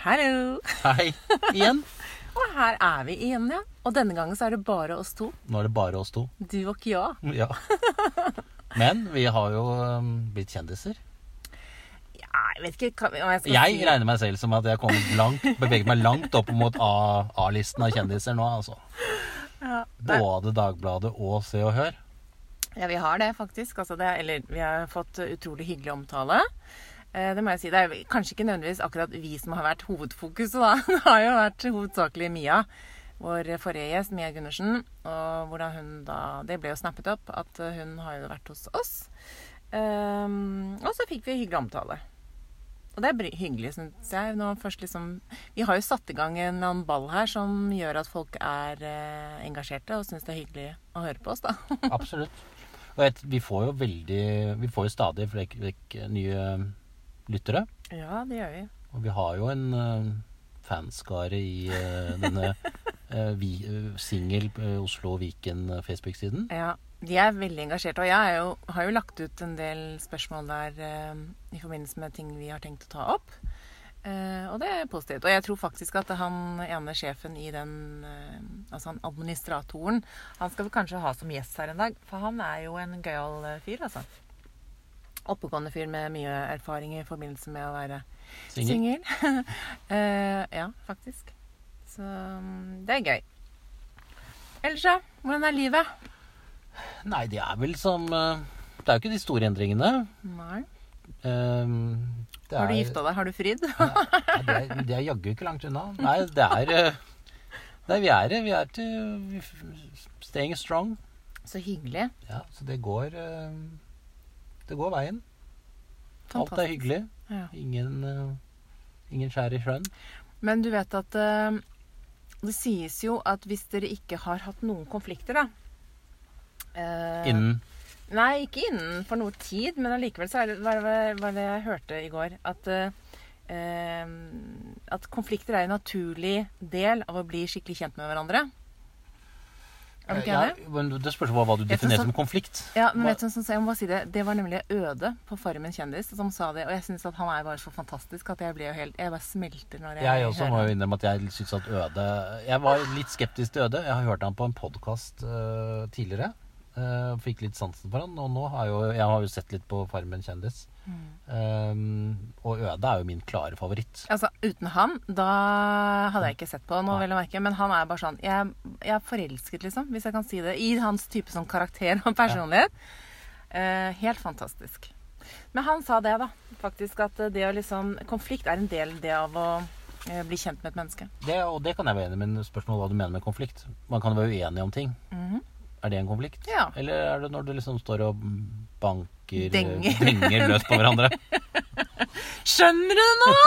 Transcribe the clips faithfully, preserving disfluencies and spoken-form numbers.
Hallo! Hei, igjen. Og her er vi igjen, ja. Og denne gangen så er det bare oss to. Nå er det bare oss to. Du og ikke jeg. Ja. Men vi har jo um, blitt kjendiser. Ja, jeg vet ikke hva jeg skal Jeg si. regner meg selv som at jeg kommer langt, beveger meg langt opp mot A- A-listen av kjendiser nå, altså. Ja, det, Både Dagbladet og Se og Hør. ja, vi har det faktisk. Altså det, eller vi har fått utrolig hyggelig omtale. Eh, Det må jeg si. Det er kanskje ikke nødvendigvis akkurat vi som har vært hovedfokuset, da. Det har jo vært hovedsakelig Mia, vår forrige gjest, Mia Gundersen. Og hvordan hun da Det ble jo snappet opp at hun har jo vært hos oss. Um, og så fikk vi hyggelig omtale. Og det er bry- hyggelig, synes jeg. Nå først liksom, vi har jo satt i gang en eller annen ball her som gjør at folk er eh, engasjerte og synes det er hyggelig å høre på oss, da. Absolutt. Og et, vi får jo veldig Vi får jo stadig flere flere nye lyttere. Ja, det gjør vi. Og vi har jo en uh, fanskare i uh, denne uh, vi, uh, singel uh, Oslo Viken uh, Facebook-siden. Ja, de er veldig engasjerte, og jeg er jo, har jo lagt ut en del spørsmål der eh, i forbindelse med ting vi har tenkt å ta opp. Eh, og det er positivt. Og jeg tror faktisk at han ene sjefen i den, eh, altså han administratoren, han skal vi kanskje ha som gjest her en dag, for han er jo en gøyal eh, fyr, altså. Oppegående fyr med mye erfaring i forbindelse med å være Singel. singel. eh, ja, faktisk. Så mm, det er gøy. Ellers da, hvordan er livet? Nei, det er vel som uh, Det er jo ikke de store endringene. Nei. Um, det Har du er- gifta deg? Har du fridd? Nei, det er, det er jaggu ikke langt unna. Nei, det er uh, Nei, vi er det. Vi er til vi f- staying strong. Så hyggelig. Ja, så det går uh, Det går veien. Alt er Fantastisk. hyggelig. Ja. Ingen uh, Ingen skjær i sjøen. Men du vet at eh, det sies jo at hvis dere ikke har hatt noen konflikter, da eh, Innen Nei, ikke innen for noe tid, men allikevel så er det, var det var det jeg hørte i går, at, eh, at konflikter er en naturlig del av å bli skikkelig kjent med hverandre. Er du ikke ja, enig? men Det spørs hva, hva du Vet du definerer sånn- som konflikt. Ja, men Hva- vet du hva jeg må bare si det? Det var nemlig Øde på Farmen kjendis som sa det, og jeg synes at han er bare så fantastisk at jeg blir jo helt, jeg bare smelter når jeg, Jeg også hører må ham. jo innrømme at jeg synes at Øde Jeg var litt skeptisk til Øde. Jeg har hørt han på en podcast uh, tidligere. Uh, fikk litt sansen for han. Og nå har jo, jeg har jo sett litt på Farmen kjendis. Mm. Um, og Øde er jo min klare favoritt. Altså, uten han, da hadde jeg ikke sett på noe, Nei. vel å merke. Men han er bare sånn, jeg, jeg er forelsket, liksom, hvis jeg kan si det, i hans type sånn karakter og personlighet. Eh, helt fantastisk. Men han sa det da, faktisk, at det å liksom, konflikt er en del det av å eh, bli kjent med et menneske. Det, og det kan jeg være enig med, men spørsmålet hva du mener med konflikt. Man kan være uenig om ting. Mhm. Er det en konflikt? Ja. Eller er det når du liksom står og banker Denger. denger løs på hverandre? Skjønner du det nå?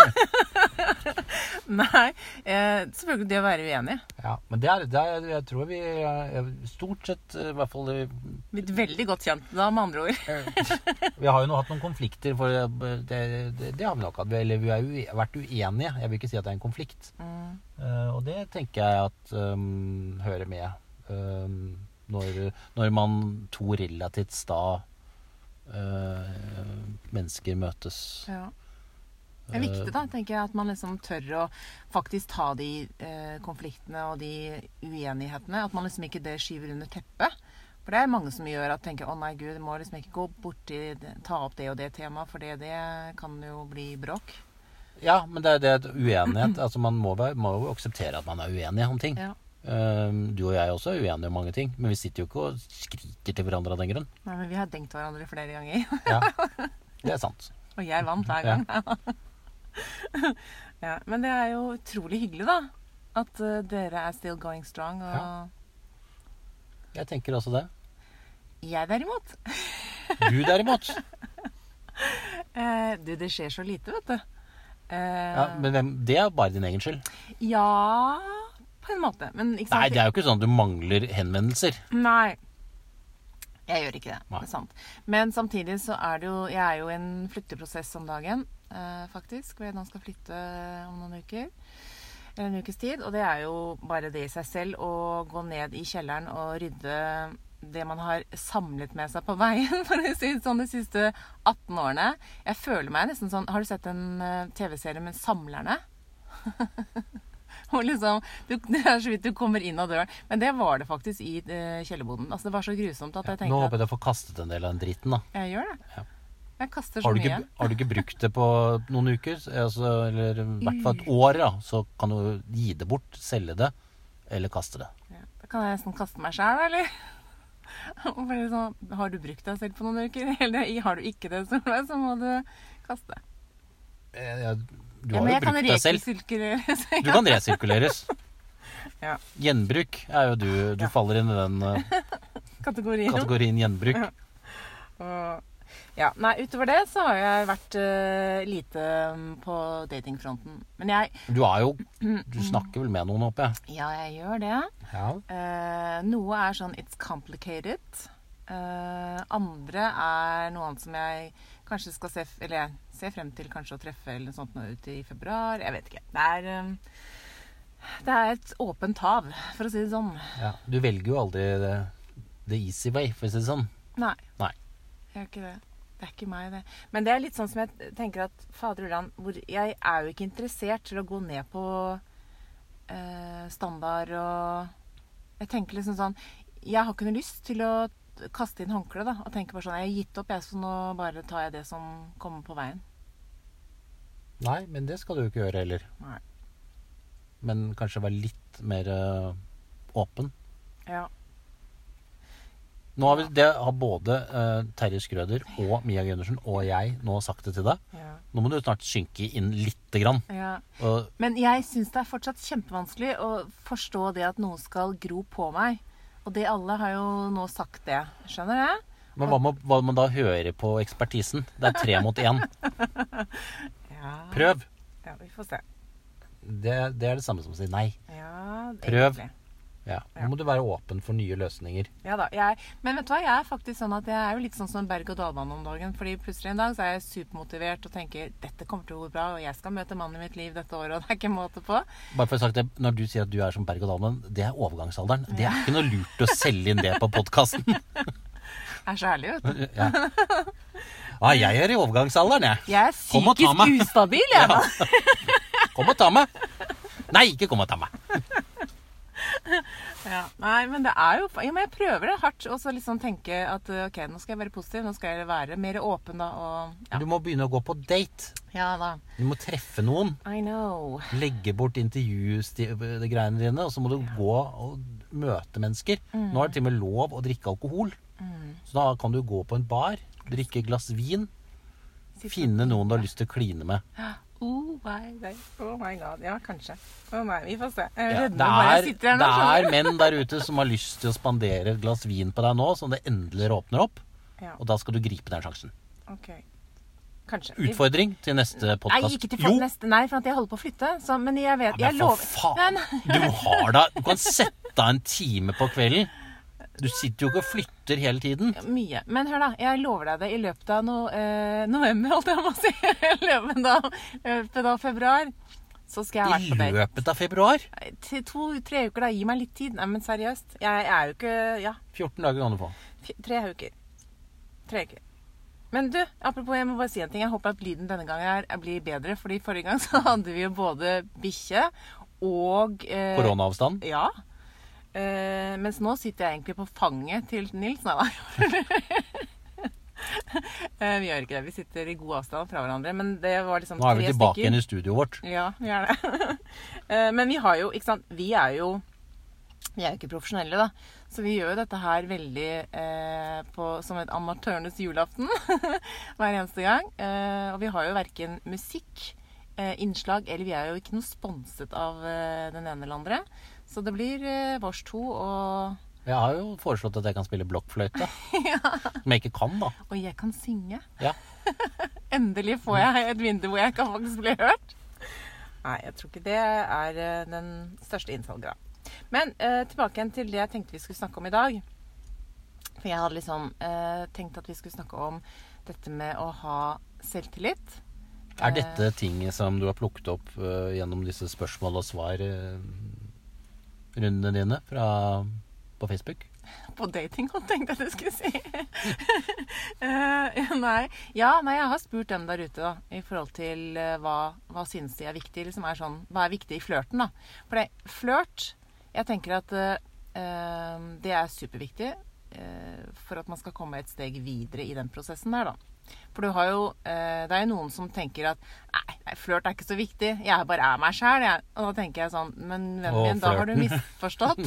Nei, eh, selvfølgelig det å være uenig. Ja, men det er, det er jeg tror vi er stort sett i hvert fall Blitt veldig godt kjent da, med andre ord. Vi har jo nå hatt noen konflikter, for det, det, det har vi nok hatt. Eller vi har jo vært uenige. Jeg vil ikke si at det er en konflikt. Mm. Eh, og det tenker jeg at um, hører med. Um, når, når man to relativt sta uh, mennesker møtes. Ja. Det er viktig da, tenker jeg, at man liksom tør å faktisk ta de eh, konfliktene og de uenighetene. At man liksom ikke det skyver under teppet. For det er mange som gjør at tenker, å nei gud, det må liksom ikke gå borti, ta opp det og det temaet, for det, det kan jo bli bråk. Ja, men det, det er uenighet. Altså man må, være- må jo akseptere at man er uenig om ting. Ja. Um, du og jeg også er uenige om mange ting, men vi sitter jo ikke og skriker til hverandre av den grunn. Nei, men vi har denkt hverandre flere ganger. Ja, det er sant. Og jeg vant hver gang. Ja, men det er jo utrolig hyggelig da, at uh, dere er still going strong. Og Ja. Jeg tenker også det. jeg derimot, Du derimot. eh, du, det skjer så lite, vet du. Eh, Ja, men hvem, det er bare din egen skyld. Ja, på en måte. Men ikke sant? Nei, det er jo ikke sånn at du mangler henvendelser. Nei. Jeg gjør ikke det. Nei. Det er sant. Men samtidig så er det jo Jeg er jo i en flytteprosess om dagen, eh, faktisk. Hvor jeg nå skal flytte om noen uker. Eller en ukes tid. Og det er jo bare det i seg selv å gå ned i kjelleren og rydde det man har samlet med seg på veien, for å si det sånn, de siste atten årene. Jeg føler meg nesten sånn. Har du sett en uh, T V-serie med Samlerne? Og liksom, du, det er så vidt du kommer inn av døren. Men det var det faktisk i uh, kjellerboden. Altså, det var så grusomt at jeg tenkte Nå håper jeg du får kastet en del av den dritten, da. Jeg gjør det. Ja. Jeg kaster så har du, mye. ikke, har du ikke brukt det på noen uker, altså, eller i hvert fall et år, da, så kan du gi det bort, selge det, eller kaste det. Ja. Da kan jeg nesten kaste meg selv, eller? Sånn, har du brukt deg selv på noen uker? Eller har du ikke det, så må du kaste det. Ja, du ja, har jo brukt deg selv. Ja. Du kan resirkuleres. Ja. Gjenbruk er jo du. Du ja. faller inn i den uh, kategorien. kategorien gjenbruk. Ja. Og, ja, nei, utover det så har jeg vært uh, lite um, på datingfronten. Men jeg... Du er jo... Du snakker vel med noen, håper jeg? Ja, jeg gjør det. Ja. Uh, noe er sånn it's complicated. Uh, andre er noe annet som jeg kanskje skal se, eller jeg ser frem til kanskje å treffe eller noe sånt nå ute i februar. Jeg vet ikke. Det er, um, det er et åpent hav, for å si det sånn. Ja, du velger jo aldri the, the easy way, for å si det sånn. Nei. Nei. Jeg gjør ikke det. Det er ikke meg, det. Men det er litt sånn som jeg tenker at fader Ulland, hvor jeg er jo ikke interessert til å gå ned på uh, standard og jeg tenker liksom sånn, jeg har ikke noe lyst til å kaste inn håndkle da, og tenke bare sånn, jeg har gitt opp, jeg, så nå bare tar jeg det som kommer på veien. Nei, men det skal du jo ikke gjøre heller. Nei. Men kanskje være litt mer uh, åpen. Ja. Nå har vi, det har både uh, Terje Skrøder og Mia Gundersen og jeg nå sagt det til deg. Ja. Nå må du snart synke inn lite grann. Ja. Og, Men jeg synes det er fortsatt kjempevanskelig å forstå det at noen skal gro på meg. Og det alle har jo nå sagt det. Skjønner jeg? men hva må, hva må man da høre på ekspertisen? Det er tre mot én. Ja. Prøv. Ja, vi får se. Det, det er det samme som å si nei. Ja, Prøv. egentlig. Ja. Nå må du være åpen for nye løsninger. Ja da, jeg, men vet du hva, jeg er faktisk sånn at jeg er jo litt sånn som berg- og dalbane om dagen, fordi plutselig en dag så er jeg supermotivert og tenker, dette kommer til å gå bra, og jeg skal møte mannen i mitt liv dette året, og det er ikke måte på. Bare for å sagt det, når du sier at du er som berg- og dalbane, det er overgangsalderen. Det er ikke noe lurt å selge inn det på podcasten. Jeg er så ærlig, vet du. Ja. Ah, jeg er i overgangsalderen, jeg. Jeg er Kom og ta meg. psykisk ustabil, jeg da. Ja. Kom og ta meg. Nei, ikke kom og ta meg. Ja, nei, men det er jo, ja, men jeg prøver det hardt, og så liksom tenke at, ok, nå skal jeg være positiv, nå skal jeg være mer åpen da, og, ja. Du må begynne å gå på date. Ja da. Du må treffe noen. I know. Legge bort intervjus, de, de greiene dine, og så må du ja. gå og møte mennesker. Mm. Nå er det til og med lov å drikke alkohol. Mm. Så da kan du gå på en bar, drikke et glass vin, finne noen du har lyst til å kline med. Ja. Oh my, oh my god, ja, kanskje. Oh my, vi får se. Jeg ja, redder det meg, er, jeg sitter her nå. Det er menn der ute som har lyst til å spandere et glass vin på deg nå, som det endelig åpner opp. Ja. Og da skal du gripe den sjansen. Ok, kanskje. Utfordring til neste podcast. Nei, ikke til for neste, nei, for at jeg holder på å flytte. Så, men jeg vet, ja, men jeg lover. for faen, du har da, du kan sette av en time på kvelden. Du sitter jo ikke og flytter hele tiden. Mye. Men hør da, jeg lover deg det i løpet av no, eh, november, holdt jeg på å si. I løpet av, løpet av februar. Så skal jeg ha vært på date. I løpet av februar? Til to-tre uker da, gi meg litt tid. Nei, men seriøst. Jeg, jeg er jo ikke, ja. fjorten dager kan du få. F- tre uker. Tre uker. Men du, apropos, jeg må bare si en ting. Jeg håper at lyden denne gangen er, er blir bedre, fordi forrige gang så hadde vi jo både bikkje og... Eh, Koronaavstand? Ja. Uh, mens nå sitter jeg egentlig på fanget til Nils. Nei, uh, vi gjør ikke det. Vi sitter i god avstand fra hverandre. Men det var liksom tre stykker. Nå er vi tilbake igjen i studioet vårt. Ja, vi er det. uh, men vi har jo, ikke sant, vi er jo vi er jo ikke profesjonelle da. Så vi gjør jo dette her veldig uh, på, som et amatørnes julaften hver eneste gang. Uh, og vi har jo hverken musikk, uh, innslag, eller vi er jo ikke noe sponset av uh, den ene eller andre. Så det blir uh, vårs to, og... Jeg har jo foreslått at jeg kan spille blokkfløyte. Ja. Som jeg ikke kan, da. Og jeg kan synge. Ja. Endelig får jeg et vindu hvor jeg kan faktisk bli hørt. Nei, jeg tror ikke det er uh, den største innsalget da. Men uh, tilbake igjen til det jeg tenkte vi skulle snakke om i dag. For jeg hadde liksom uh, tenkt at vi skulle snakke om dette med å ha selvtillit. Er dette ting som du har plukket opp uh, gjennom disse spørsmål og svar... Uh, rundene dine fra, på Facebook? På dating, tenkte jeg du skulle si. uh, nei. Ja, nei, jeg har spurt dem der ute da, i forhold til uh, hva, hva synes de er viktig. Liksom er sånn, hva er viktig i flørten da? For det, flørt, jeg tenker at uh, uh, det er superviktig uh, for at man skal komme et steg videre i den prosessen der da. For du har jo, uh, det er jo noen som tenker at nei, nei, flørt er ikke så viktig, jeg bare er meg selv. Jeg. Og da tenker jeg sånn, men vennen min, da har du misforstått.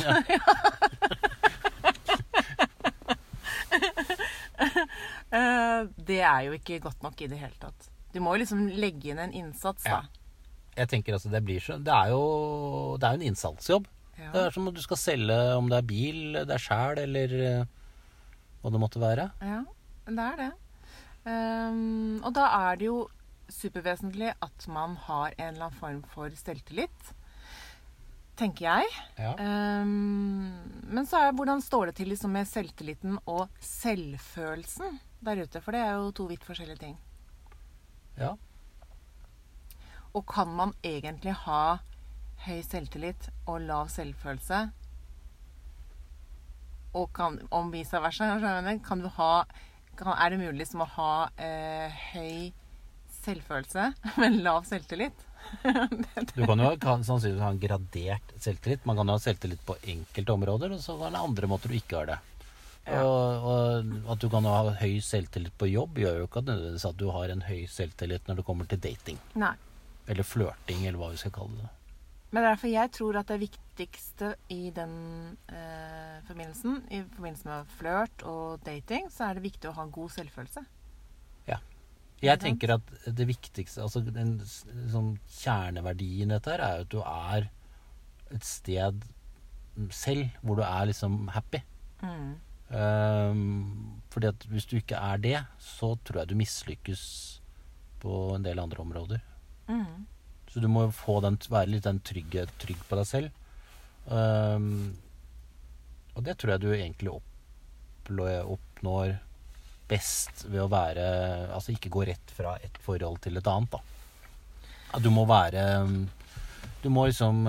Uh, det er jo ikke godt nok i det hele tatt. Du må jo liksom legge inn en innsats da. Ja. Jeg tenker altså det blir så Det er jo det er jo en innsatsjobb. Ja. Det er som om du skal selge, om det er bil, det er sjæl eller uh, hva det måtte være. Ja, det er det. Um, og da er det jo supervesentlig at man har en eller annen form for selvtillit, tenker jeg. Ja. Um, men så er hvordan står det til liksom med selvtilliten og selvfølelsen der ute? For det er jo to vidt forskjellige ting. Ja. Og kan man egentlig ha høy selvtillit og lav selvfølelse? Og kan, om vice versa, kan du ha, kan, er det mulig liksom å ha eh, høy selvfølelse, men lav selvtillit? Du kan jo kan, sannsynligvis ha en gradert selvtillit. Man kan jo ha selvtillit på enkelte områder, og så er det andre måter du ikke har det. Ja. Og, og at du kan ha høy selvtillit på jobb gjør jo ikke nødvendigvis at du har en høy selvtillit når det kommer til dating. Nei. Eller flørting, eller hva vi skal kalle det. Men derfor jeg tror at det viktigste i den eh, forbindelsen, i forbindelse med flørt og dating, så er det viktig å ha god selvfølelse. Ja. Jeg tenker at det viktigste, altså den sånn, kjerneverdien i dette her, er at du er et sted selv hvor du er liksom happy. Mm. Um, fordi at hvis du ikke er det, så tror jeg du mislykkes på en del andre områder. Mm. Så du må få den, være litt den trygge, trygg på deg selv. Um, og det tror jeg du egentlig oppnår best ved å være, altså ikke gå rett fra et forhold til et annet da. At du må være du må liksom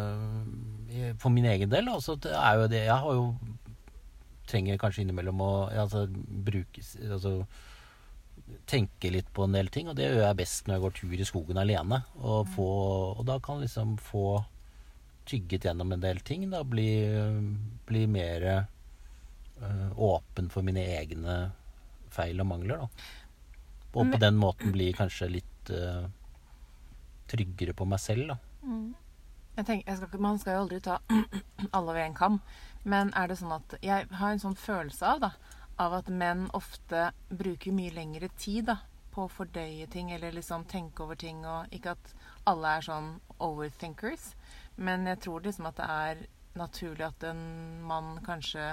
for min egen del, altså det er jo det, jeg har jo trenger kanskje innimellom å altså, bruke, altså, tenke litt på en del ting, og det gjør jeg best når jeg går tur i skogen alene, og, få, og da kan jeg liksom få tygget gjennom en del ting, da bli, bli mer uh, åpen for mine egne feil og mangler da. Og på den måten bli kanskje litt uh, tryggere på meg selv da. Mm. Jeg tenker, jeg skal, man skal jo aldri ta alle ved en kam, men er det sånn at jeg har en sånn følelse av da, av at menn ofte bruker mye lengre tid da, på å fordøye ting, eller liksom tenke over ting, og ikke at alle er sånn overthinkers, men jeg tror liksom at det er naturlig at en mann kanskje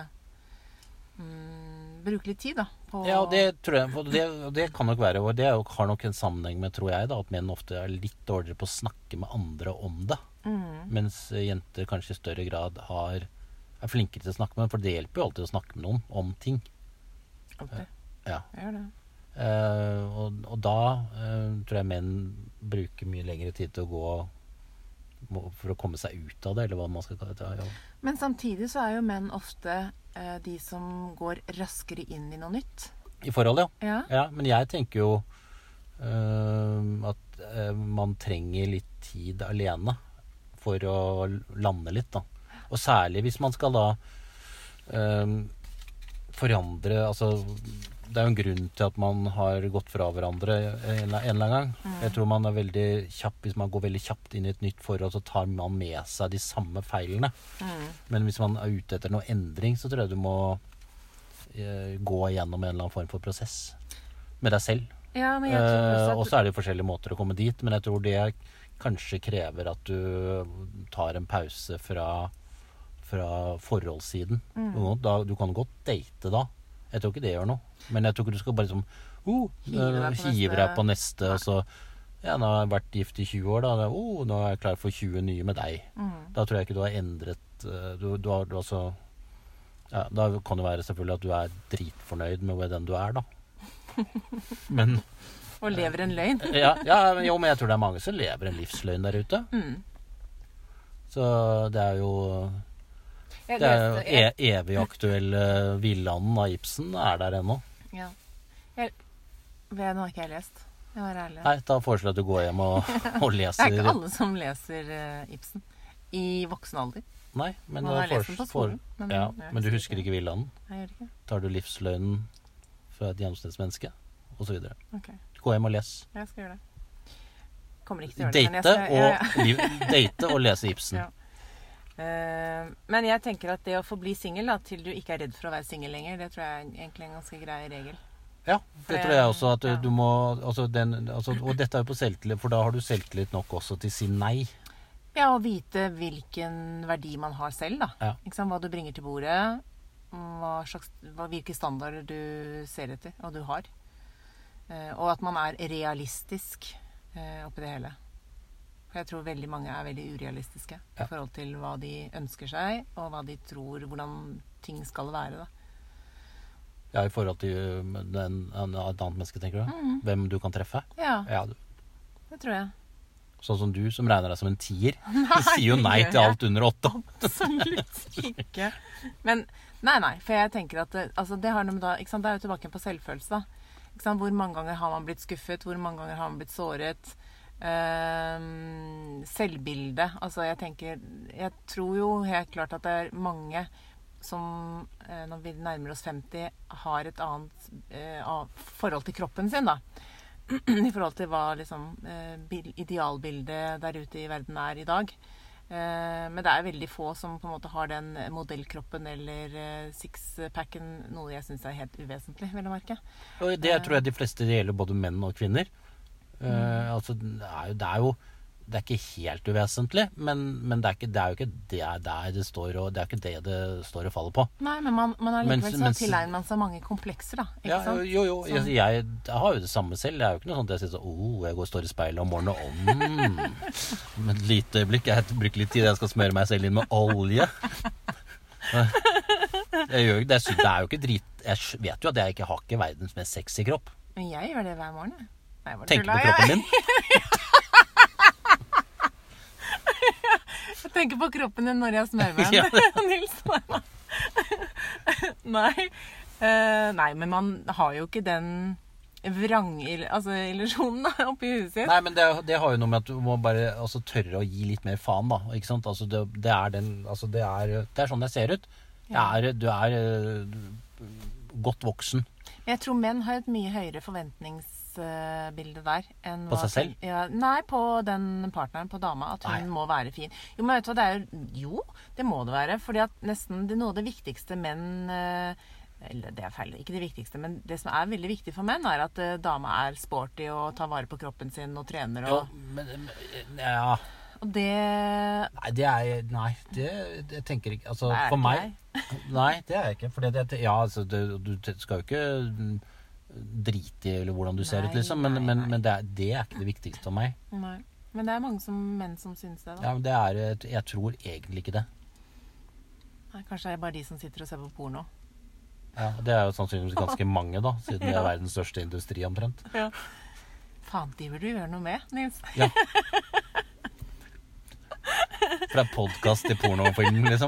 mm, bruker litt tid da. På ja, og det tror jeg, og det, og det kan nok være, og det har nok en sammenheng med, tror jeg da, at menn ofte er litt dårligere på å snakke med andre om det, mm. mens jenter kanskje i større grad har er flinkere til å snakke med, for det hjelper jo alltid å snakke med noen om ting. Alltid. Ja. Jeg gjør det. Uh, og, og da uh, tror jeg menn bruker mye lengre tid til å gå for å komme seg ut av det, eller hva man skal kalle det. Ja. Men samtidig så er jo menn ofte uh, de som går raskere inn i noe nytt. I forhold, ja. Ja. Ja, men jeg tenker jo uh, at uh, man trenger litt tid alene for å lande litt da. Og særlig hvis man skal da um, forandre, altså det er jo en grunn til at man har gått fra hverandre en, en eller annen gang. Mm. Jeg tror man er veldig kjapp, hvis man går veldig kjapt inn i et nytt forhold, så tar man med seg de samme feilene. Mm. Men hvis man er ute etter noe endring, så tror jeg du må eh, gå gjennom en eller annen form for prosess med deg selv. Ja, men jeg tror også at... eh, og så er det jo forskjellige måter å komme dit, men jeg tror det kanskje krever at du tar en pause fra fra forholdssiden. Mm. Da, du kan godt date da. Jeg tror ikke det gjør noe. Men jeg tror ikke du skal bare liksom uh, hive deg på neste, og så ja, nå har jeg vært gift i tjue år da. Uh, nå er jeg klar for tjue nye med deg. Mm. Da tror jeg ikke du har endret uh, du, du har, du har så, ja, da kan det være selvfølgelig at du er dritfornøyd med den du er da. Men og lever en løgn. ja, ja, men, jo, men jeg tror det er mange som lever en livsløgn der ute. Mm. Så det er jo Jeg Det er jo leste- jeg- e evig aktuelle Villanden av Ibsen er der ennå. Ja. Jeg, det har ikke jeg lest. Jeg var ærlig. Nei, da foreslår jeg at du går hjem og, og Det leser. er ikke alle som leser uh, Ibsen i voksen alder. Nei, men, Man da har lest den foreslår- på skolen, for- men ja, jeg men du husker husker ikke. ikke Villanden? Jeg gjør ikke. Tar du livsløgnen fra et gjennomsnittsmenneske? Og så videre. Ok, Gå hjem og les. jeg skal gjøre det. Kommer ikke til å gjøre det, men jeg Date skal, ja, ja. og, liv, date og lese Ibsen. Ja. Eh, men jeg tenker at det å forbli singel da, til du ikke er redd for å være singel lenger, det tror jeg er egentlig en ganske grei regel. Ja, For det tror jeg også. At du, ja. du må altså den, altså, Og dette er jo på selvtillit, for da har du selvtillit nok også til å si nei. Ja, å vite hvilken verdi man har selv, da. Ja. Ikke sant? Hva du bringer til bordet, hva slags, hva, hvilke standarder du ser etter, og du har. Eh, og at man er realistisk eh, oppi det hele. For jeg tror veldig mange er veldig urealistiske Ja. i forhold til hva de ønsker seg, og hva de tror, hvordan ting skal være, da. Ja, i forhold til den, en, et annet menneske, tenker du? Mhm. Hvem du kan treffe? Ja, Ja, du, det tror jeg. sånn som du, som regner deg som en tier. Du sier jo nei det til gjør jeg. alt under åtte. Absolutt ikke. Men nei, nei. For jeg tenker at det, altså, det har noe med da, ikke sant? Det er jo tilbake på selvfølelse. Da. Ikke sant? Hvor mange ganger har man blitt skuffet? Hvor mange ganger har man blitt såret? Ehm, selvbilde. Altså, jeg tenker Jeg tror jo helt klart at det er mange som eh, når vi nærmer oss femti, har et annet eh, av- forhold til kroppen sin, da. I forhold til hva liksom, eh, bil- idealbildet der ute i verden er i dag. Eh, men det er veldig få som på en måte har den modellkroppen eller eh, sixpacken, noe jeg syns er helt uvesentlig, vil jeg merke. Og det tror jeg de fleste, det gjelder både menn og kvinner. Eh, altså, det er jo, det er jo det er ikke helt uvesentlig, men, men det, er ikke, det er jo ikke det er der det står, og det er ikke det det står og faller på. Nei, men man, man har likevel Mens- så mens- tilegner man seg mange komplekser, da. Ikke Ja, sant? jo, jo. Sånn. Jeg, jeg, jeg har jo det samme selv. Det er jo ikke noe sånt at jeg sier sånn oh, jeg går og står i speilet om morgenen og mm. Men et lite øyeblikk. Jeg bruker litt tid. Jeg skal smøre meg selv inn med olje. Jeg gjør, det, er, sy- det er jo ikke drit Jeg skj- vet jo at jeg ikke har ikke verdens mest sexy kropp. Men jeg gjør det hver morgen, jeg. Nei, jeg bare Tenker på tuller. kroppen min. Jeg tenker på kroppen din når jeg smører meg. Ja. Nils. Nei. Eh, nei, men man har jo ikke den vrangillusjonen altså, illusjonen da, oppi huet sitt. Nei, men det, det har jo noe med at du må bare altså, tørre å gi litt mer faen, da. Ikke sant? Altså, det, det, er den, altså, det, er, det er sånn jeg ser ut. Jeg er, du er øh, godt voksen. Jeg tror menn har et mye høyere forventningsbilde der. Enn På hva- seg selv? Ja, nei, på den partneren, på dama. At hun Nei. må være fin. Jo, men vet du hva, det er jo Jo, det må det være. Fordi at nesten det, noe av det viktigste menn eh, Eller det er feil, ikke det viktigste, men det som er veldig viktig for menn, er at eh, dama er sporty og tar vare på kroppen sin og trener Jo, og, men, men ja og det Nei, det er Nei, det, det tenker ikke Altså, Det er for ikke meg Nei, det er jeg ikke. For det, det, ja, altså, det, du skal jo ikke mm, drite i eller hvordan du ser Nei, ut, liksom. Men, nei, men, nei. men det, er, det er ikke det viktigste for meg. Nei. Men det er mange som, menn som syns det, da. Ja, men det er et- Jeg tror egentlig ikke det. Nei, kanskje det er bare de som sitter og ser på porno. Ja, det er jo sannsynligvis ganske mange, da, siden det er verdens største industri omtrent. Ja. Faen, de burde du gjøre noe med, Nils. Ja. Fra podkast til pornofilm, liksom.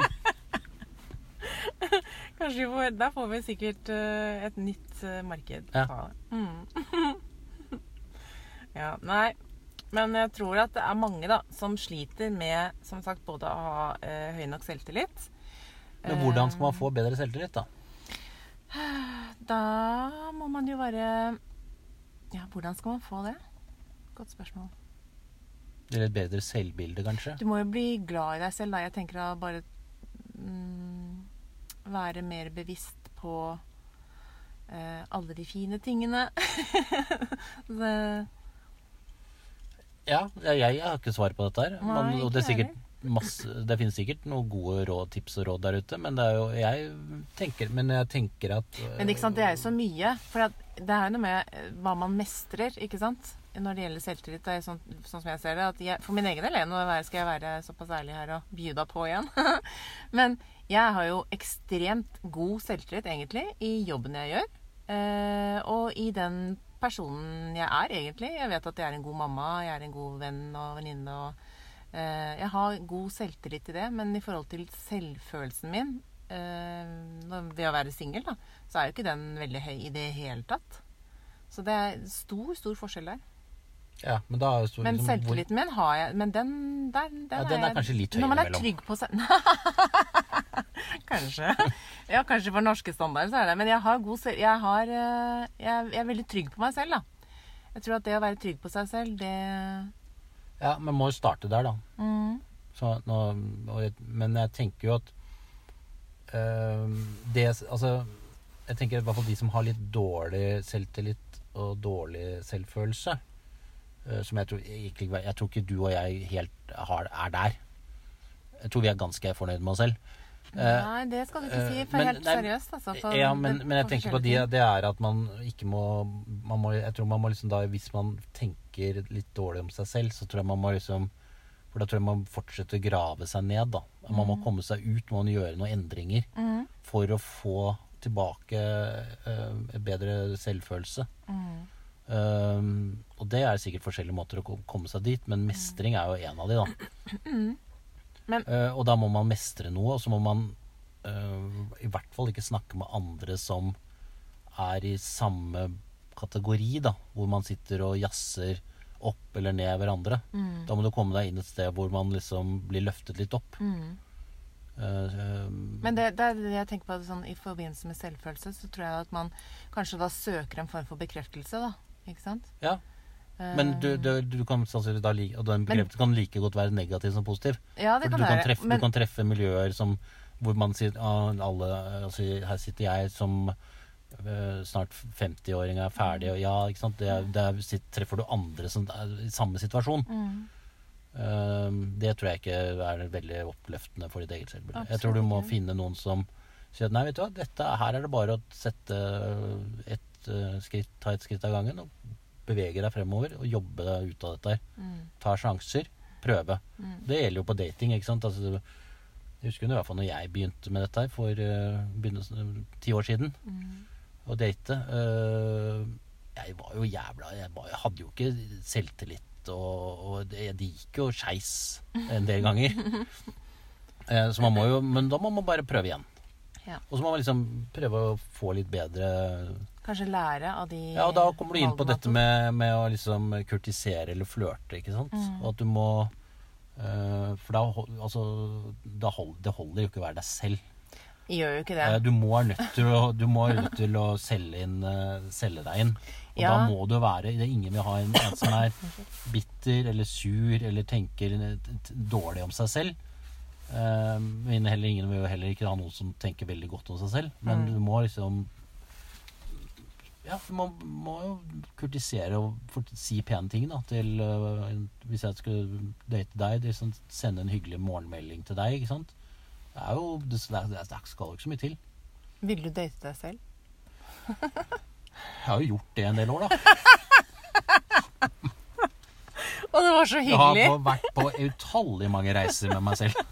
Kanskje vi får, der får vi sikkert eh, et nytt eh, marked. Ja. Mm. Ja, nei. Men jeg tror at det er mange da, som sliter med, som sagt, både å ha eh, høy nok selvtillit. Men hvordan skal man få bedre selvtillit, da? Da må man jo være Ja, hvordan skal man få det? Godt spørsmål. Eller et bedre selvbilde, kanskje? Du må jo bli glad i deg selv, da. Jeg tenker å bare mm, være mer bevisst på eh, alle de fine tingene. det, Ja, jeg, jeg har ikke svar på dette her. Nei, Man, og det, er ikke sikkert masse, det finnes sikkert noen gode råd, tips og råd der ute, men det er jo Jeg tenker, men jeg tenker at Men ikke sant, det er jo så mye. For at det er jo noe med eh, hva man mestrer, ikke sant? Når det gjelder selvtillit. Det er jo sånn, sånn som jeg ser det. At jeg, for min egen del er nå skal jeg være såpass ærlig her og by deg på igjen. Men jeg har jo ekstremt god selvtillit, egentlig, i jobben jeg gjør. Eh, og i den personen jeg er, egentlig. Jeg vet at jeg er en god mamma, jeg er en god venn og venninne og Eh, jeg har god selvtillit i det, men i forhold til selvfølelsen min, eh, ved å være single, da, så er jo ikke den veldig høy i det hele tatt. Så det er stor, stor forskjell der. Ja, men da er jo Men selvtilliten min har jeg, men den, der, den, ja, den er, er kanskje litt høy når man er imellom. trygg på seg. Kanskje. Ja, kanskje for norske standarder så er det. Men jeg har god selv, jeg, har, jeg, jeg er veldig trygg på meg selv, da. Jeg tror at det å være trygg på seg selv, det... Ja, men må jo starte der, da. Mm. Så, nå, og, men jeg tenker jo at øh, det, altså, jeg tenker i hvert fall de som har litt dårlig selvtillit og dårlig selvfølelse, øh, som jeg tror, jeg, jeg tror ikke du og jeg helt har, er der. Jeg tror vi er ganske fornøyd med oss selv. Nei, det skal du ikke si, for men, helt nei, seriøst. Altså, for ja, men, det, men jeg tenker på det, det er at man ikke må, man må jeg tror man må liksom da, hvis man tenker litt dårlig om seg selv, så tror jeg man må liksom, for da tror jeg man fortsetter å grave seg ned da. Man mm. må komme seg ut, man må gjøre noen endringer mm. for å få tilbake uh, bedre selvfølelse. Mm. Um, og det er sikkert forskjellige måter å komme seg dit, men mestring er jo en av de da. Mm. Men, uh, og da må man mestre noe, og så må man uh, i hvert fall ikke snakke med andre som er i samme kategori da, hvor man sitter og jasser opp eller ned hverandre. Mm. Da må du komme deg inn et sted hvor man liksom blir løftet litt opp. Mm. Uh, Men det, det er det jeg tenker på sånn, i forbindelse med selvfølelse, så tror jeg at man kanskje da søker en form for bekreftelse da, ikke sant? Ja. Men du, du, du kan sannsynligvis da like, og den bekreftelsen kan like godt være negativ som positiv. Ja, det for kan du, være. Kan treffe, men... du kan treffe miljøer som, hvor man sier ah, alle, altså, her sitter jeg som uh, snart femti-åring er ferdig, og ja, ikke sant? Det, det sitter, treffer du andre som er i samme situasjon. Mm. Uh, det tror jeg ikke er veldig oppløftende for ditt eget selvbilde. Jeg tror du må finne noen som sier at nei, vet du hva, dette, her er det bare å sette et uh, skritt, ta et skritt av gangen, og bevege deg fremover og jobbe deg ut av dette her. Mm. Ta sjanser, prøve. Mm. Det gjelder jo på dating, ikke sant? Altså, jeg husker jo i hvert fall når jeg begynte med dette her for uh, ti år siden, mm. å date. Uh, jeg var jo jævla, jeg, var, jeg hadde jo ikke selvtillit, og, og det, det gikk jo skeis en del ganger. uh, så man må jo, men da må man bare prøve igjen. Ja. Og så må man liksom prøve å få litt bedre... Kanskje lære av de... Ja, og da kommer du inn på dette med, med å liksom kurtisere eller flørte, ikke sant? Mm. Og at du må... Uh, for da, altså, da hold, det holder jo ikke å være deg selv. Gjør jo ikke det. Uh, du må nødt til å, du må nødt til å selge, inn, uh, selge deg inn. Og ja. Da må du være... Det er ingen vil ha en, en som er bitter eller sur eller tenker dårlig om seg selv. Uh, men heller ingen vil jo heller ikke ha noen som tenker veldig godt om seg selv. Men mm. du må liksom... Ja, man må jo kurtisere og for, si pene ting da, til, uh, hvis jeg skulle date deg, det sånn, sende en hyggelig morgenmelding til deg, ikke sant? Det er jo, det, det, det skal jo ikke så mye til. Vil du date deg selv? Jeg har jo gjort det en del år da. Og det var så hyggelig. Jeg har på, vært på utallige mange reiser med meg selv.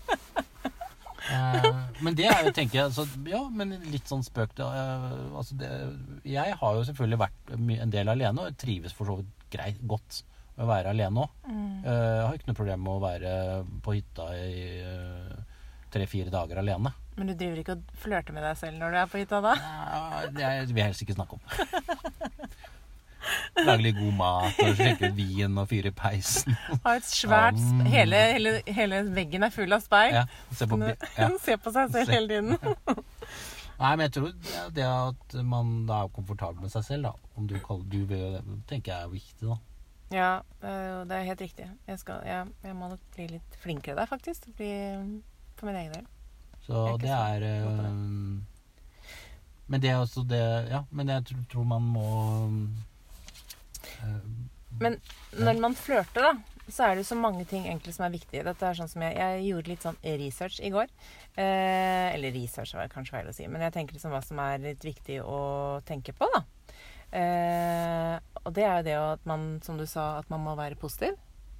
Uh, men det er jo, tenker jeg så, ja, men litt sånn spøk da, uh, altså det, jeg har jo selvfølgelig vært en del alene, og jeg trives for så vidt greit, godt med å være alene også. Mm. Uh, jeg har ikke noe problem med å være på hytta i uh, tre-fire dager alene. Men du driver ikke og flørter med deg selv når du er på hytta da? Uh, det vil jeg helst ikke snakke om. Lage litt god mat og slekke ut vin og fyre i peisen. Ha et svært um, hele, hele, hele veggen er full av speil. Ja, se på, ja. se på seg selv se. Hele tiden. Nei, men jeg tror det, det at man da er komfortabel med seg selv da, om du kaller du vil, tenker jeg er viktig da. Ja, det er helt riktig. Jeg, skal, jeg, jeg må nok bli litt flinkere der faktisk, bli, for min egen del. Så det er uh, men det er også det, ja, men jeg tror, tror man må Men når man flørter da, så er det så mange ting egentlig som er viktige. Dette er sånn som jeg, jeg gjorde litt sånn research i går. Eh, eller research var kanskje feil å si, men jeg tenker liksom hva som er litt viktig å tenke på da. Eh, og det er jo det at man, som du sa, at man må være positiv.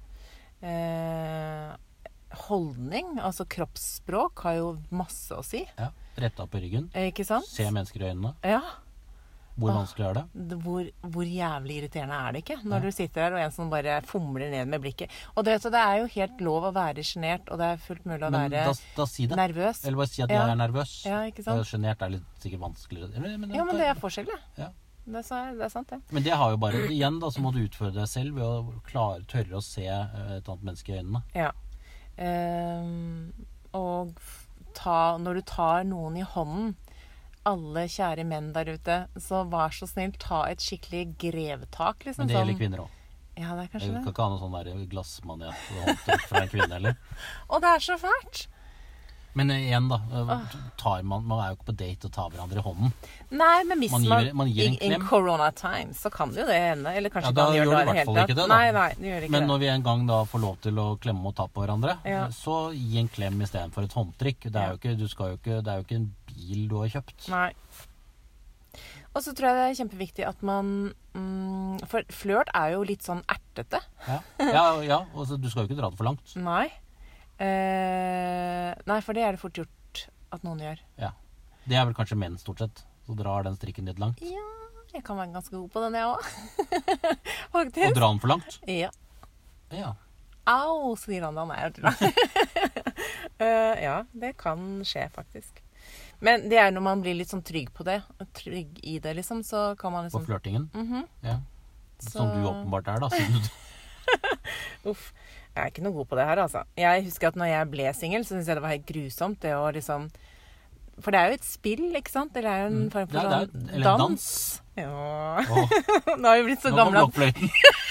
Eh, holdning, altså kroppsspråk har jo masse å si. Ja, rett opp på ryggen. Eh, ikke sant? Se mennesker i øynene. Ja. Hvor Åh, vanskelig er det? det- Hvor, hvor jævlig irriterende er det ikke? Når Ja. du sitter der, og en som bare fomler ned med blikket. Og det, så det er jo helt lov å være genert, og det er fullt mulig å Men være da, da si det. nervøs. Eller bare si at Ja. jeg er nervøs. Ja, ikke sant? Og Genert er litt sikkert vanskeligere. Eller, men, Ja, men det er forskjell, det. Ja. Det er, så- det er sant, det. Men det har jo bare Igjen da, så må du utfordre deg selv ved å klare, tørre å se eh, et annet menneske i øynene. Ja. Ehm, og f- ta, når du tar noen i hånden, alle kjære menn der ute, så vær så snill, ta et skikkelig grevtak, liksom. Men det gjelder sånn. kvinner òg. Ja, det er Jeg kanskje kan det. ikke ha noe sånn der glassmaniat fra en kvinne heller. Og det er så fælt! Men igjen, da. Tar man, man er jo ikke på date og tar hverandre i hånden. Nei, men hvis Man man, gir- man gir en in, in klem. corona times, så kan det jo det hende. Eller kanskje Ja, da kan gjør gjøre det i det i hvert det fall hele ikke tatt. det, da. Nei, nei, det gjør ikke Men det. når vi en gang da får lov til å klemme og ta på hverandre, Ja. så gi en klem istedenfor et håndtrykk. Det er Ja. jo ikke, du skal jo ikke, det er jo ikke en bil du har kjøpt. Nei. Og så tror jeg det er kjempeviktig at man mm, For flørt er jo litt sånn ertete. Ja, ja, ja og så du skal jo ikke dra det for langt. Nei. Eh, nei, for det er det fort gjort at noen gjør. Ja. Det er vel kanskje menn stort sett. Så drar den strikken litt langt. Ja, jeg kan være ganske god på den, jeg òg. Og Faktisk. dra den for langt. Ja. Ja. Au, sier han da. Nei, jeg vet ikke. Eh, ja, det kan skje, faktisk. Men det er når man blir litt sånn trygg på det, trygg i det, liksom, så kan man På liksom flørtingen. Mhm. Ja. Som Så- du åpenbart er, da. Siden du Uff. Jeg er ikke noe god på det her, altså. Jeg husker at når jeg ble singel, så syntes jeg det var helt grusomt, det å liksom For det er jo et spill, ikke sant? Eller det er jo en Mm. form for Ja, det er- sånn eller en dans. Ja. Åh, Nå har vi blitt så nå gamle var at blokkfløyten.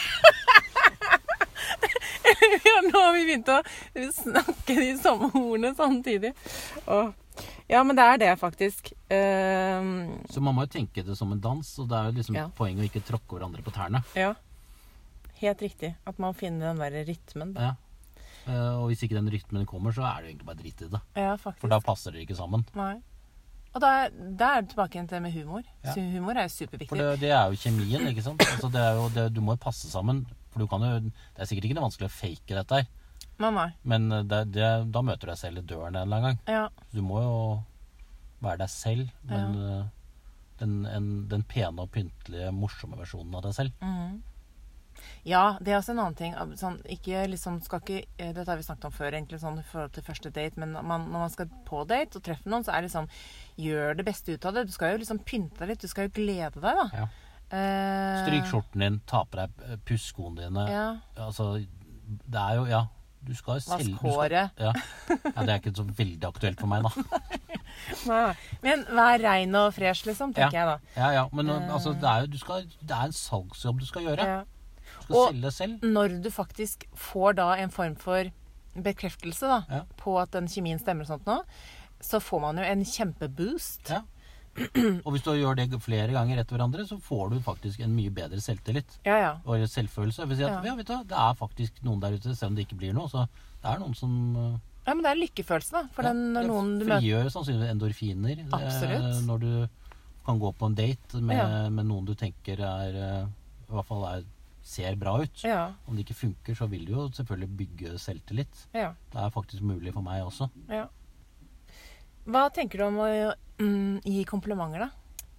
ja, nå har vi begynt å snakke de samme ordene samtidig. Åh. Ja, men det er det, faktisk. Ehm, Så man må jo tenke det som en dans, og det er jo liksom Ja. poenget å ikke tråkke hverandre på tærne. ja. Helt riktig. At man finner den der rytmen. Da. Ja. Eh, og hvis ikke den rytmen kommer, så er det jo egentlig bare dritt i det. Ja, faktisk. For da passer dere ikke sammen. Nei. Og da, da er det tilbake igjen til det med humor. Ja. Så humor er jo superviktig. For det, det er jo kjemien, ikke sant? Altså det er jo, det, du må jo passe sammen. For du kan jo, det er sikkert ikke noe vanskelig å fake dette her. Nei, nei. Men det, det, da møter du deg selv i døren en eller annen gang. Ja. Så du må jo være deg selv, men eh, den, en, den pene og pyntelige, morsomme versjonen av deg selv. Mhm. Ja, det er også en annen ting. Sånn, ikke, liksom, skal ikke, eh, dette har vi snakket om før, egentlig, sånn, i forhold til første date. Men man, når man skal på date og treffe noen, så er det liksom gjør det beste ut av det. Du skal jo liksom pynte deg litt. Du skal jo glede deg, da. Ja. Eh, Stryk skjorten din, ta på deg eh, pusskoene dine. Ja. Altså, det er jo, ja, du skal jo Vask selv... du skal- håret. Ja. ja, det er ikke så veldig aktuelt for meg, da. Nei, nei. Men vær rein og fresh, liksom, tenker jeg da. Ja, ja, men altså, det er jo du skal, det er en salgsjobb du skal gjøre. Ja. Du skal Og- selge deg selv. Når du faktisk får da en form for bekreftelse da, Ja. på at den kjemien stemmer og sånt nå, så får man jo en kjempeboost. Ja. Og hvis du gjør det flere ganger etter hverandre, så får du faktisk en mye bedre selvtillit. Ja, ja. Og selvfølelse. Jeg vil si at, Ja. ja, vet du, hva, det er faktisk noen der ute, selv om det ikke blir noe, så det er noen som uh, Ja, men det er en lykkefølelse da, for ja, den, når det noen du møter. frigjør sannsynligvis endorfiner. eh, Absolutt. Når du kan gå på en date med, Ja. med noen du tenker er, uh, i hvert fall er, ser bra ut. Ja, Om det ikke funker, så vil du jo selvfølgelig bygge selvtillit. ja, Det er faktisk mulig for meg også. ja. Hva tenker du om å mm, gi komplimenter da?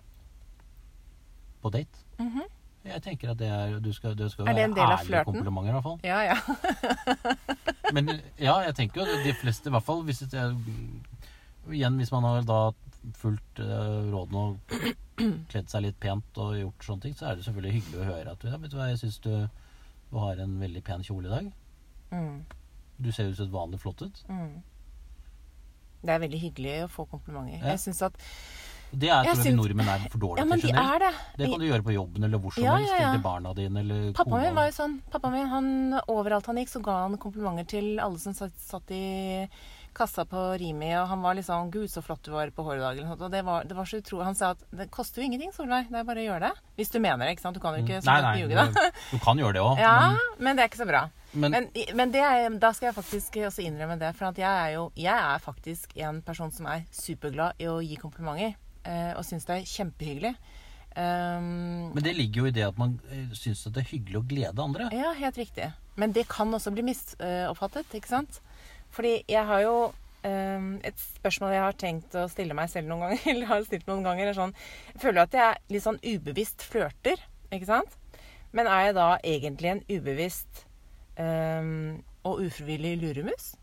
På date. Mhm. Jeg tenker at det er Du skal, det skal jo Er det en være del av ærlige flørten? komplimenter, i hvert fall. Ja, ja. Men ja, jeg tenker jo de fleste, i hvert fall hvis det, igjen, hvis man har da fulgt uh, rådene og kledd seg litt pent og gjort sånne ting, så er det selvfølgelig hyggelig å høre at ja, vet du hva, jeg syns du, du har en veldig pen kjole i dag. Mm, Du ser jo usedvanlig flott ut. mm. Det er veldig hyggelig å få komplimenter. Ja. Jeg synes at Det er, Jeg tror jeg vi syns- nordmenn er for Ja, dårlige men til de generelt. er det. Det kan du gjøre på jobben eller hvor som Ja, helst. ja, ja. Til barna dine eller Pappaen min kona. var jo sånn. Pappaen min, han, overalt han gikk, så ga han komplimenter til alle som satt, satt i kassa på Rimi, og han var liksom 'Gud, så flott du var på håret i dag', eller noe sånt. Og det var, det var så utrolig. Han sa at det koster jo ingenting, Solveig. Det er bare å gjøre det. Hvis du mener det, ikke sant? Du kan jo ikke Mm. Nei, sånn nei, ljuge, da. det- du kan gjøre det òg. Ja, men det er ikke så bra. men, men, Men, men det er, da skal jeg faktisk også innrømme det. For at jeg er jo jeg er faktisk en person som er superglad i å gi komplimenter. Eh, og syns det er kjempehyggelig. Um, men det ligger jo i det at man eh, syns at det er hyggelig å glede andre. ja, helt riktig. Men det kan også bli misoppfattet, ikke sant? Fordi jeg har jo um, et spørsmål jeg har tenkt å stille meg selv noen ganger, eller har stilt noen ganger, er sånn, jeg føler at jeg litt sånn ubevisst flørter, ikke sant? Men er jeg da egentlig en ubevisst um, og ufrivillig luremus?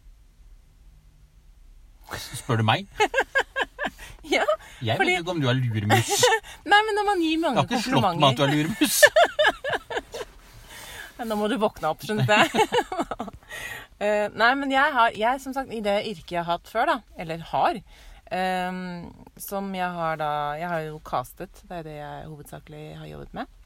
Spør du meg? Ja, jeg fordi... vet ikke om du er luremus. Nei, men når man gir mange komplimenter... Jeg komplimenter... har ikke slått meg at du er luremus. Nå må du våkne opp, skjønner jeg. uh, nei, men jeg har, jeg som sagt, i det yrket jeg har hatt før da, eller har, um, som jeg har da, jeg har jo castet, det er det jeg hovedsakelig har jobbet med.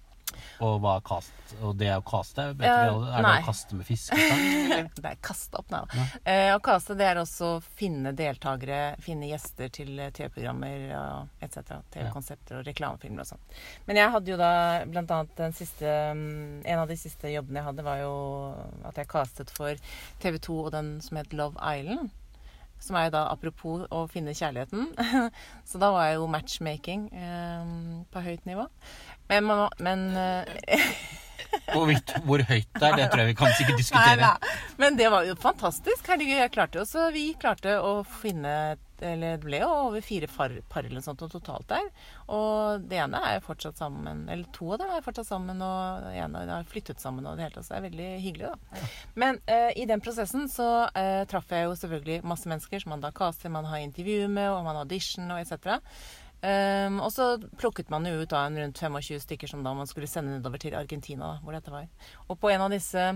Og hva er cast? Og det å caste, vet uh, vi, er nei. det å kaste med fiskestang? Det er kaste opp, nei. Ja. Uh, å caste, det er også å finne deltagere, finne gjester til T V-programmer og et cetera. T V-konsepter og reklamefilmer og sånn. Men jeg hadde jo da, blant annet den siste, en av de siste jobbene jeg hadde, var jo at jeg castet for T V to og den som het Love Island. Som er jo da apropos å finne kjærligheten. Så da var jeg jo matchmaking eh, på høyt nivå. Men, men eh, hvor, hvor høyt det er, det tror jeg vi kan sikkert diskutere. Nei, nei. Men det var jo fantastisk. Herregud, jeg klarte også, vi klarte å finne, eller det ble jo over fire par, par eller sånt totalt der. Og det ene er jo fortsatt sammen, eller to av dem er fortsatt sammen, og det ene har flyttet sammen, og det hele tatt, så det er veldig hyggelig da. Men eh, i den prosessen så eh, traff jeg jo selvfølgelig masse mennesker som man da kaster, man har intervju med, og man har audition og et cetera. Um, og så plukket man jo ut da en rundt tjuefem stykker som da man skulle sende nedover til Argentina da, hvor dette var. Og på en av disse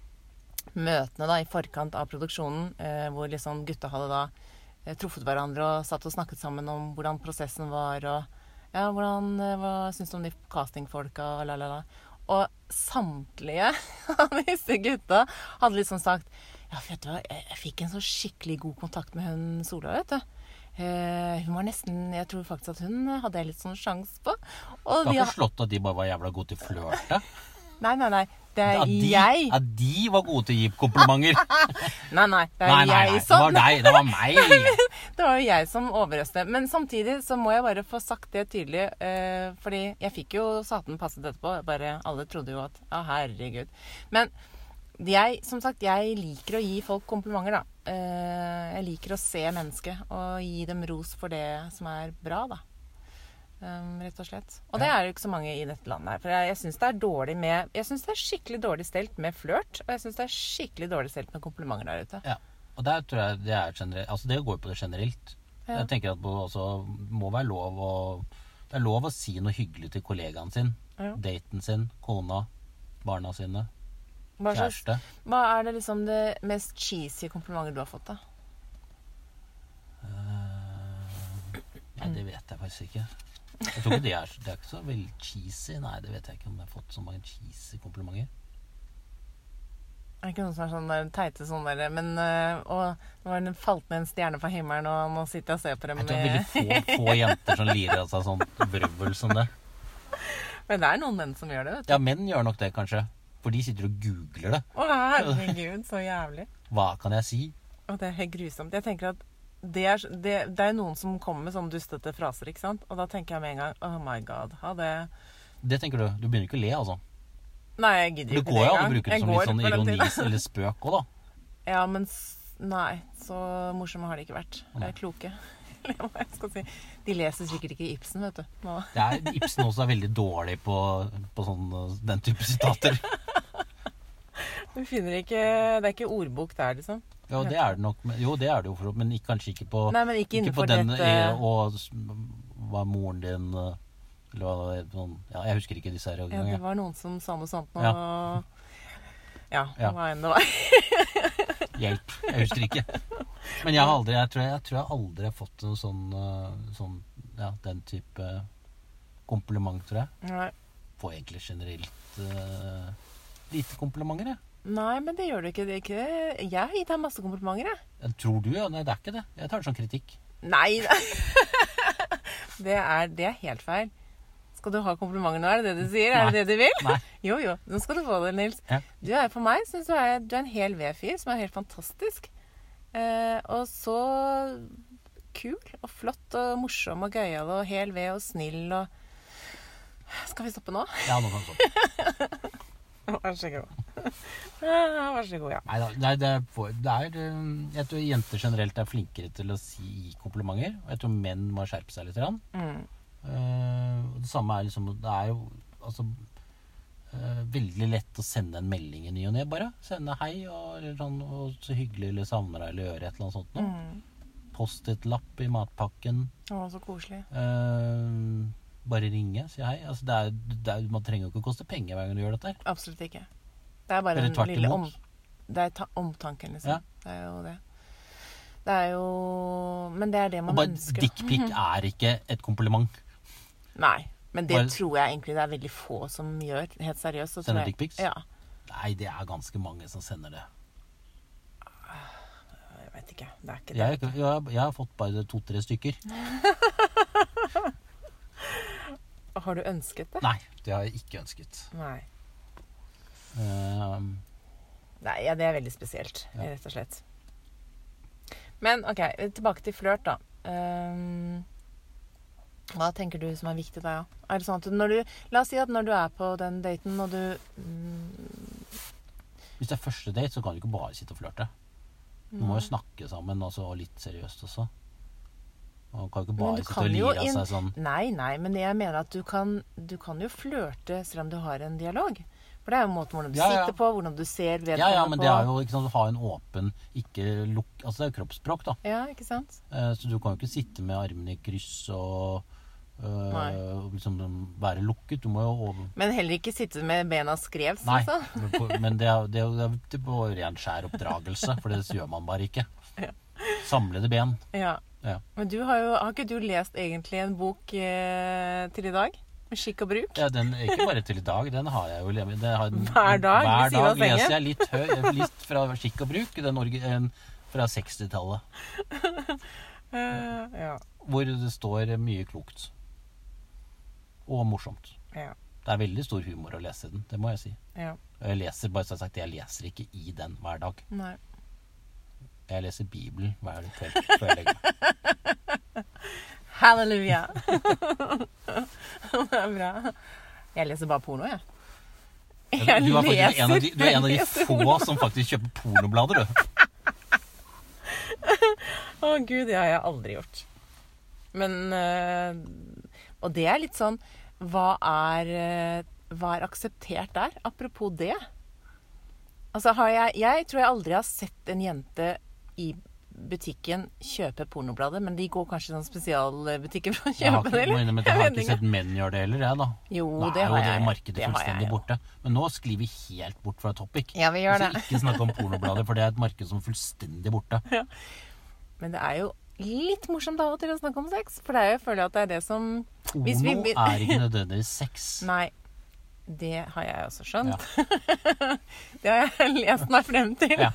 møtene da i forkant av produksjonen, eh, hvor liksom gutta hadde da eh, truffet hverandre og satt og snakket sammen om hvordan prosessen var, og ja, hvordan, eh, hva synes du om de castingfolka, og lalala. Og samtlige av disse gutta hadde liksom sagt, ja, vet du hva, jeg, jeg fikk en så skikkelig god kontakt med hun Sola, vet du. Uh, hun var nesten, jeg tror faktisk at hun hadde litt sånn sjans på. Og du har vi ikke har... slått at de bare var jævla gode til flørte? Nei, nei, nei, det er at de, jeg. At de var gode til å gi komplimenter? Nei, nei, det er nei, nei, jeg nei. som... Det var deg, det var meg. Det var jo jeg som overrøste. Men samtidig så må jeg bare få sagt det tydelig, uh, fordi jeg fikk jo saten passet etterpå, bare alle trodde jo at, ja, herregud. Men... Jeg, som sagt, jeg liker å gi folk komplimenter, da. Uh, jeg liker å se mennesket og gi dem ros for det som er bra, da. Um, rett og slett. Og ja. Det er jo ikke så mange i dette landet her. For jeg, jeg synes det er dårlig med... Jeg synes det er skikkelig dårlig stelt med flørt, og jeg synes det er skikkelig dårlig stelt med komplimenter der ute. Ja, og der tror jeg det er generelt... Altså, det går på det generelt. Ja. Jeg tenker at det også må være lov å... Det er lov å si noe hyggelig til kollegaen sin, ja. Daten sin, kona, barna sine. Hva, slags, hva er det liksom det mest cheesy komplimenter du har fått da? Uh, nei, det vet jeg faktisk ikke. Jeg tror ikke det er, det er ikke så veldig cheesy. Nei, det vet jeg ikke om jeg har fått så mange cheesy komplimenter. Det er ikke noen som er sånn der teite sånn der, men uh, å, nå har den falt ned en stjerne fra himmelen, og nå sitter jeg og ser på dem. Jeg tror veldig få, få jenter som lirer av seg sånn brøvel som det. Men det er noen menn som gjør det, vet du. Ja, menn gjør nok det kanskje. For de sitter og googler det. Å, herregud, så jævlig. Hva kan jeg si? Å, det er helt grusomt. Jeg tenker at det er, det, det er noen som kommer med sånne dustete fraser, ikke sant? Og da tenker jeg med en gang, oh my god, ha det... Det tenker du? Du begynner ikke å le, altså? Nei, jeg gidder ikke det engang. Det går jo an å bruke det som litt sånn ironi eller spøk også, da. Ja, men nei, så morsomme har de ikke vært. Det er kloke. Hva jeg skal si. De leser sikkert ikke Ibsen, vet du. Nå. Ja, Ibsen også er veldig dårlig på, på sånn, den type sitater. Du finner ikke... Det er ikke ordbok der, liksom. Ja, det er det nok. Jo, det er det jo, for, men kanskje ikke på... Nei, men ikke innenfor ikke på den, dette... Og hva moren din... Eller hva det sånn... Ja, jeg husker ikke disse her. Ja, det var noen som sa noe sånt nå. Ja. Ja, ja. Hva enn det var. Hjelp, jeg husker ikke. Men jeg har aldri, jeg tror jeg, jeg tror jeg aldri har fått noe sånn, sånn, ja, den type kompliment, tror jeg. Nei. Får egentlig generelt uh, lite komplimenter, jeg. Nei, men det gjør du ikke. Det er ikke. Jeg har gitt deg masse komplimenter, jeg. jeg. Tror du, ja. Nei, det er ikke det. Jeg tar det som kritikk. Nei, det er, det er helt feil. Skal du ha komplimenter nå? Er det det du sier? Er det det du vil? Nei. Jo, jo. Nå skal du få det, Nils. Ja. Du er for meg, synes du er, du er en hel V-fyr som er helt fantastisk. Eh, og så kul og flott og morsom og gøyal og hel V og snill og... Skal vi stoppe nå? Ja, nå kan vi stoppe. Vær så god. Vær så god, ja. Nei, det, det, er, det er Jeg tror jenter generelt er flinkere til å si komplimenter. Og jeg tror menn må skjerpe seg litt. Mm. Uh, det samme er liksom Det er jo altså uh, veldig lett å sende en melding i ny og ned, bare. Sende hei og, eller sånn, og så hyggelig, eller savner deg, eller gjøre et eller annet sånt noe. Mm. Post-it-lapp i matpakken. Å, så koselig. Uh, bare ringe, si hei. Altså, det er, det er, man trenger jo ikke å koste penger hver gang du gjør dette her. Absolutt ikke. Det er bare en lille om, det er ta, omtanken, liksom. Ja. Det er jo det. Det er jo Men det er det man og bare, ønsker. Dickpic er ikke et kompliment. Nei, men det bare, tror jeg egentlig det er veldig få som gjør. Helt seriøst. Sender dickpics? Ja. Nei, det er ganske mange som sender det. Jeg vet ikke. Det er ikke det. Jeg, jeg, jeg har fått bare to-tre stykker. Har du ønsket det? Nei, det har jeg ikke ønsket. Nei. Um, Nei, ja, det er veldig spesielt, ja. Rett og slett. Men ok, tilbake til flørt da. Um, hva tenker du som er viktig da? Ja? Er det sånn at når du, la oss si at når du er på den daten, og du... Mm, hvis det er første date, så kan du ikke bare sitte og flørte. Du må jo snakke sammen, også, og litt seriøst også. Man kan jo ikke bare sitte og lire av seg sånn. Nei, nei, men jeg mener at du kan, du kan jo flørte selv om du har en dialog. For det er jo en måte hvordan du ja, ja. sitter på, hvordan du ser vedkommende på. Ja, ja, men det er jo ikke sant, å ha en åpen, ikke lukk... Altså, det er jo kroppsspråk, da. Ja, ikke sant? Uh, så du kan jo ikke sitte med armene i kryss og uh, liksom være lukket. Du må jo over... Men heller ikke sitte med bena skrevs, Nei, liksom. men det er, det er, det er på ren skjær oppdragelse, for det gjør man bare ikke. Ja. Samlede ben. Ja. ja. Men du har jo... Har ikke du lest egentlig en bok eh, til i dag? Med skikk og bruk? Ja, den er ikke bare til i dag. Den har jeg jo den, hver dag, hver dag leser jeg litt, høy, litt fra skikk og bruk. Den en, fra sekstitallet. Uh, ja. Hvor det står mye klokt. Og morsomt. Ja. Det er veldig stor humor å lese den, det må jeg si. Ja. Jeg leser, bare så sagt, jeg leser ikke i den hver dag. Nei. Jeg leser Bibelen hver kveld før jeg legger meg. Halleluja. Det er bra. Jeg leser bare porno, jeg. Jeg du, er leser. En av de, du er en av de få som faktisk kjøper pornoblader, du. Å Gud, det har jeg aldri gjort. Men øh, og det er litt sånn, hva er, hva er akseptert der? Apropos det. Altså, har jeg, jeg tror jeg aldri har sett en jente i butikken kjøpe pornobladet, men de går kanskje i sånn spesialbutikker for å kjøpe det, eller? Men jeg har ikke sett menn gjøre det heller, jeg da. Jo, Nå det har jeg. Nå er jo det markedet det fullstendig borte. Men nå sklir vi helt bort fra topic. Ja, vi gjør det. Så ikke snakke om pornobladet, for det er et marked som er fullstendig borte. Ja. Men det er jo litt morsomt av og til å snakke om sex, for det er jo, jeg føler at det er det som... Porno vi... er ikke nødvendigvis sex. Nei, det har jeg også skjønt. Ja. Det har jeg lest meg frem til. Ja.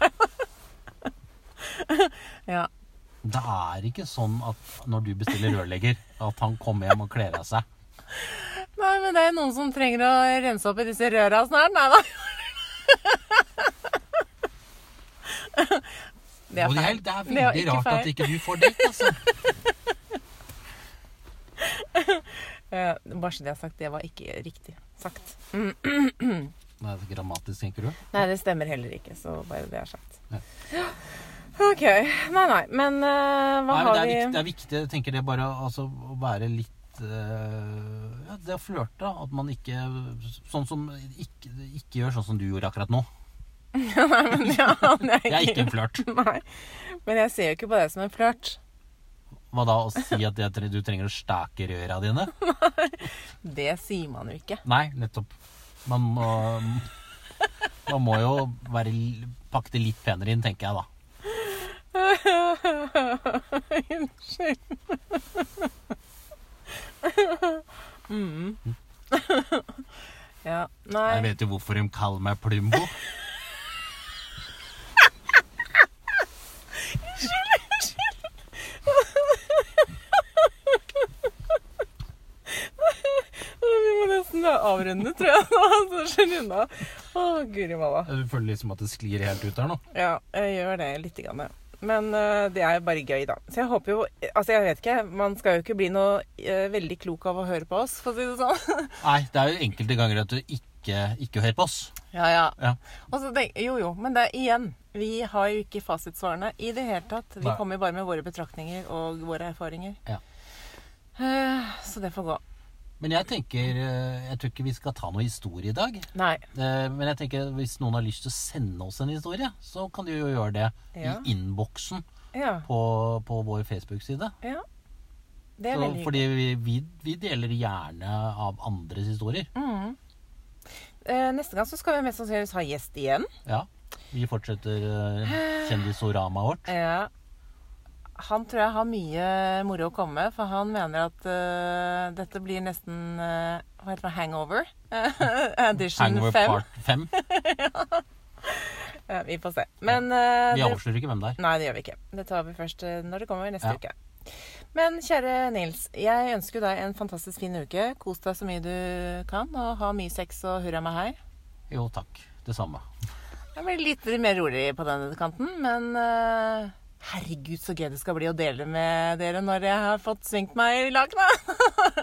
Ja. Det er ikke sånn at når du bestiller rørlegger, at han kommer hjem og kler av seg. Nei, men det er noen som trenger å rense opp i disse røra snart. Nei da. Det er feil. Det er veldig det rart feil. At ikke du får det, altså. Bare så det jeg har sagt, det var ikke riktig sagt. Nei, det er grammatisk, tenker du? Nei, det stemmer heller ikke, så bare det jeg har sagt. Ja. Ok, nei, nei, men uh, hva nei, men har det er vi... Viktig, det er viktig, jeg tenker det bare altså, å være litt, uh, ja, det å flørte, at man ikke, sånn som, ikke, ikke gjør sånn som du gjorde akkurat nå. Nei, men ja, det er, det er ikke en flørt. Nei, men jeg ser jo ikke på det som en flørt. Hva da, å si at det, du trenger å stake røra dine? Nei, det sier man jo ikke. Nei, nettopp. Man må, man må jo være, pakke det litt penere inn, tenker jeg da. Unnskyld. mm. Ja, nei. Jeg vet jo hvorfor de kaller meg Plumbo. Unnskyld, unnskyld. Vi må nesten avrunde, tror jeg. Så skjønner unna. Å, Guri malla. Du føler liksom at det sklir helt ut her nå? Ja, jeg gjør det litt grann. Men uh, det er jo bare gøy, da. Så jeg håper jo... Altså, jeg vet ikke. Man skal jo ikke bli noe uh, veldig klok av å høre på oss, for å si det sånn. Nei, det er jo enkelte ganger at du ikke ikke, ikke hør på oss. Ja, ja. Ja. Og så tenk, jo, jo, men det er igjen. Vi har jo ikke fasitsvarene i det hele tatt. Vi Nei. kommer jo bare med våre betraktninger og våre erfaringer. Ja. Eh, så det får gå. Men jeg tenker, eh, jeg tror ikke vi skal ta noe historie i dag. Nei. Eh, Men jeg tenker, hvis noen har lyst til å sende oss en historie, så kan de jo gjøre det Ja. i innboksen Ja. på, på vår Facebook-side. Ja. Det er Så, veldig fordi vi, vi, vi deler gjerne av andres historier. Mm. Eh, neste gang så skal vi mest sannsynligvis ha gjest igjen. Ja. Vi fortsetter uh, kjendisoramaet vårt. Ja. Han tror jeg har mye moro å komme med, for han mener at eh, dette blir nesten eh, hva heter det, hangover? Edition Hangover fem. part fem. Ja, vi får se. Men eh, Vi det- avslører ikke hvem det er. Nei, det gjør vi ikke. Det tar vi først eh, når det kommer neste Ja. uke. Men kjære Nils, jeg ønsker deg en fantastisk fin uke. Kos deg så mye du kan, og ha mye sex og hurra meg hei. Jo, takk. Det samme. Jeg blir litt mer rolig på denne kanten, men eh, herregud så gøy det skal bli å dele med dere når jeg har fått svingt meg i lakenet.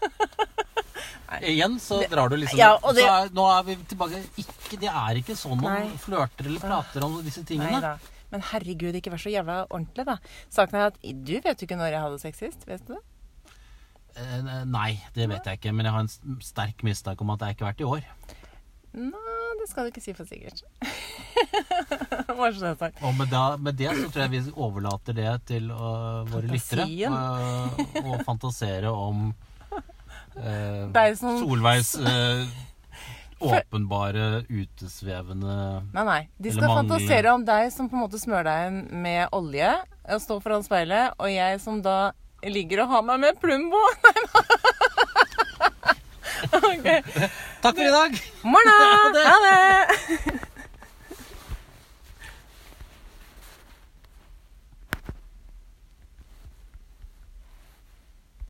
Igjen så drar du liksom Ja, og det- så er, Nå er vi tilbake. Ikke, det er ikke sånn man Nei. flørter eller prater om disse tingene. Neida. Men herregud, ikke vær så jævla ordentlig, da. Saken er at du vet jo ikke når jeg hadde sex sist, vet du det? Eh, Nei, det vet jeg ikke. Men jeg har en s- sterk mistanke om at det er ikke vært i år. Nei, det skal du ikke si for sikkert. Bare så det er sagt. Og med, da, med det så tror jeg vi overlater det til uh, våre lyttere. Fantasien. Uh, og fantasere om uh, Deg som- Solveigs uh, åpenbare, utesvevende Nei, nei. De Eller skal manglende- fantasere om deg som på en måte smører deg inn med olje og står foran speilet, og jeg som da ligger og har meg med Plumbo. Ok. Takk for i dag! Morna! Ha det!